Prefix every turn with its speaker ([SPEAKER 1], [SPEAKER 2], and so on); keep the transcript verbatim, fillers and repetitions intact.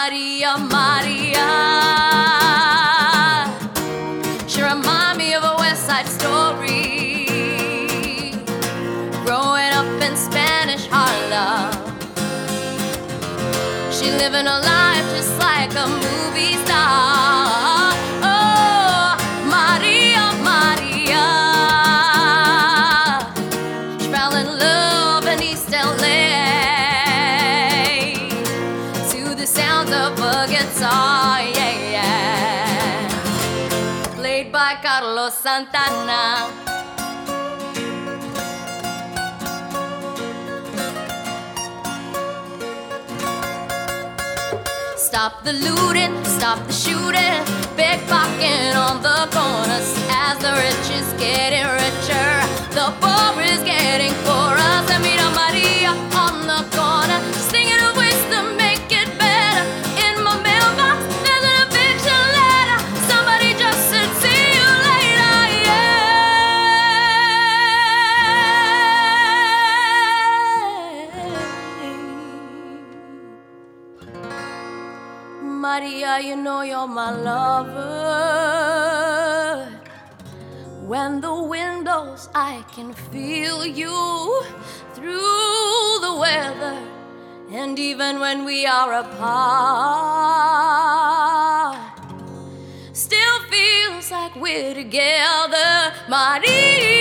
[SPEAKER 1] Maria, Maria. She remind me of a West Side Story, growing up in Spanish Harlem. She living a life just like a movie star. Oh, Maria, Maria. She fell in love in East L A to the sounds of a guitar, yeah, yeah, played by Carlos Santana. Stop the looting, stop the shooting, pickpocketing on the corners. As the rich is getting richer, the poor is getting poorer. Se mira Maria on the corner, singing of ways to make it better. In my mailbox, there's an eviction letter. Somebody just said, see you later, yeah. Maria, you know you're my lover. When the windows, I can feel you through the weather. And even when we are apart, still feels like we're together, Maria.